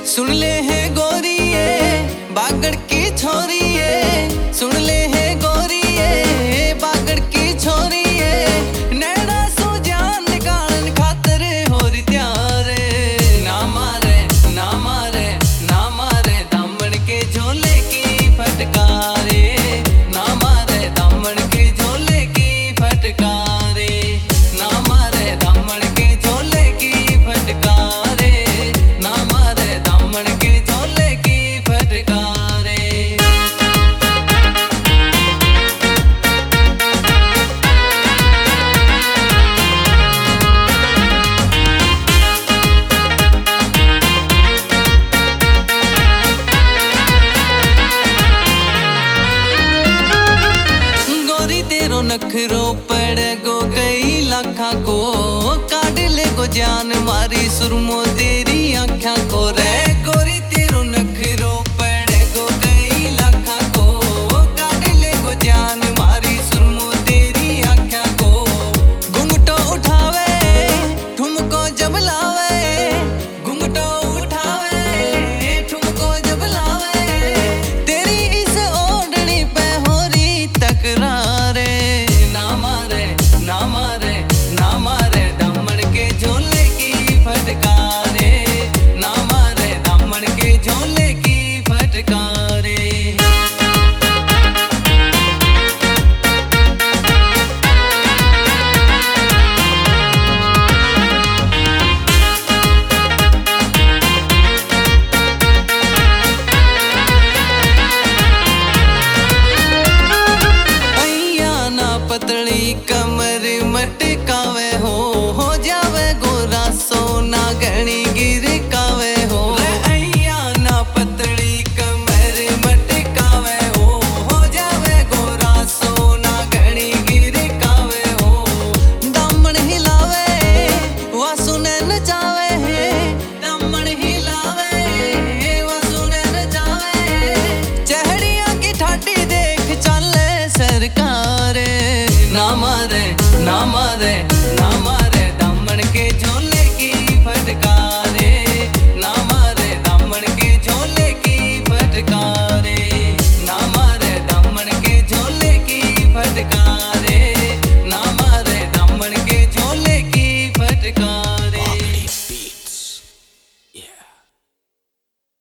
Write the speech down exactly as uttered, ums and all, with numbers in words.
सुन ले है गोरिये बागड़ की छोरिये, सुन ले है गोरिये बागड़ की छोरिये, नैना सो जान निकालन खातर होरी त्यार। ना मारे ना मारे ना मारे दामन के झोले की फटकारे, ना मारे दामन के झोले की फटकारे, ना मारे दामन के झोले की फटकारे, ना मारे दामन के झोले की फटकारे। गोरी तेरो नखरो पड़ गो कई लाखा को, काट ले गो जान मारी सुरमो तेरी आँखा को रे। गोरी तेरो नखरो पड़ गो कई लाखा को, काट ले गो जान मारी सुरमो तेरी आँखा को। घुंघटो उठावे ठुमको जब लावे, घुंघटो उठावे ठुमको जब लावे, तेरी इस ओढ़नी पे होरी तकरारे। ना मारे ना मारे ना मारे दामन के झोले की फटकारे, ना मारे दामन के झोले की फटकारे। पतली कमर मटकावे हो, हो जावे गोरा सोना गणी गिर कावे हो। अय्या ना पतली कमर मटकावे हो, हो जावे गोरा सोना गणी गिर कावे हो। दामन हिलावे वासु ने नचावे है, दामन हिलावे वासु ने नचावे, चहड़िया की ठाटी देख चले सरकार। ना मारे ना मारे ना